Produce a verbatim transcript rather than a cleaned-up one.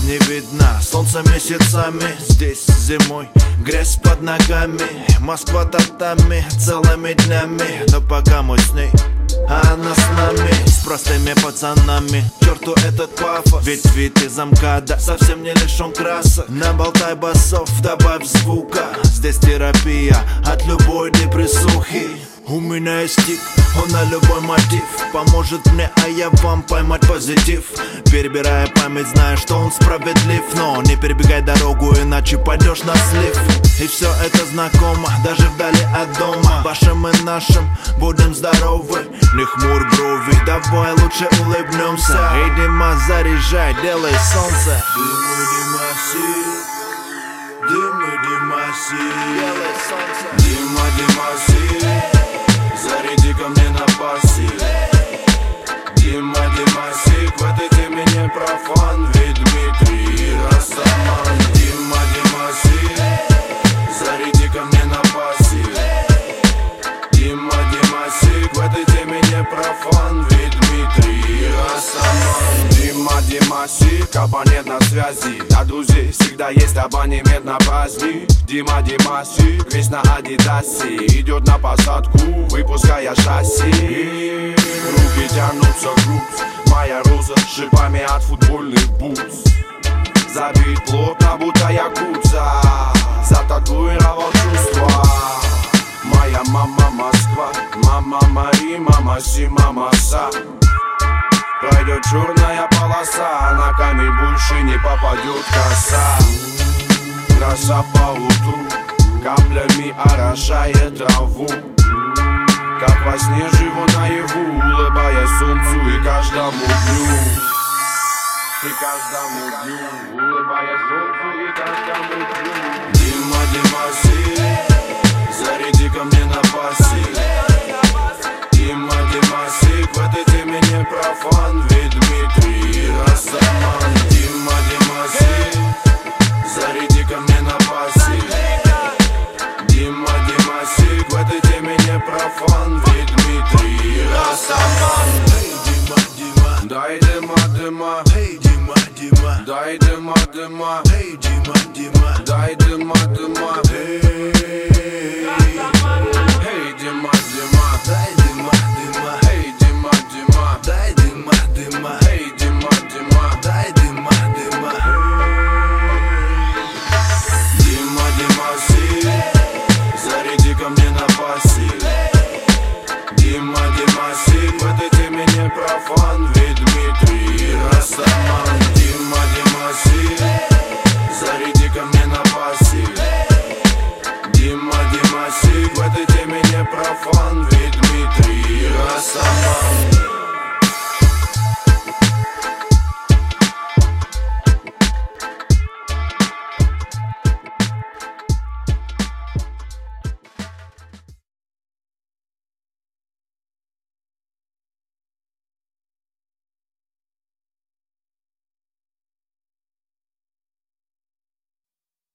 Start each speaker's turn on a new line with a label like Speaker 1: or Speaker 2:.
Speaker 1: не видна. Солнце месяцами, здесь зимой грязь под ногами. Москва татами целыми днями. Но пока мы с ней, а она с нами, с простыми пацанами. Черту этот пафос, ведь вид из МКАДа совсем не лишен красок. Наболтай басов, добавь звука. Здесь терапия от любой депрессухи. У меня есть стик, он на любой мотив поможет мне, а я вам поймать позитив. Перебирая память, зная, что он справедлив. Но не перебегай дорогу, иначе пойдешь на слив. И все это знакомо, даже вдали от дома. Вашим и нашим будем здоровы. Не хмурь брови, давай лучше улыбнемся. Эй, Дима, заряжай, делай солнце. Дымы, Димаси, дымы, Димаси, делай солнце. Дима, Димаси, заряди ко мне на паси. Дима, Димасик, в этой теме не профан, ведь Дмитрий Растаман. Дима, Димасик, заряди ко мне на паси. Дима, Димасик, в этой теме не профан, ведь Дмитрий Растаман. Дима, Димасик, абонент на связи. Для друзей всегда есть абонемент на праздник. Дима, Димасик, весь на адидасе. Идет на посадку, выпуская шасси. Руки тянутся груз, моя роза с шипами от футбольных бутс. Забит плотно, будто якудза, зататуировал чувства. Моя мама Москва, мама Мари, мама Си, мама Са. Пройдет черная полоса, на камень больше не попадет коса. Краса по утру каплями орошает траву. Как во сне живу наяву, улыбаясь солнцу и каждому дню. И каждому дню, улыбаясь солнцу и каждому дню. Дима, Димаси, заряди ко мне на паси. Дима, Димасик, в этой теме не профан, ведь Дмитрий Растаман. Дима, Димасик, заряди ко мне на паси. Дима, Димасик, в этой теме не профан, ведь Дмитрий Растаман. Эй, Дима, Дима, дай дыма, дыма. Эй, Дима, Дима, дай дыма, дыма. Эй, Дима, Дима, дай дыма, дыма.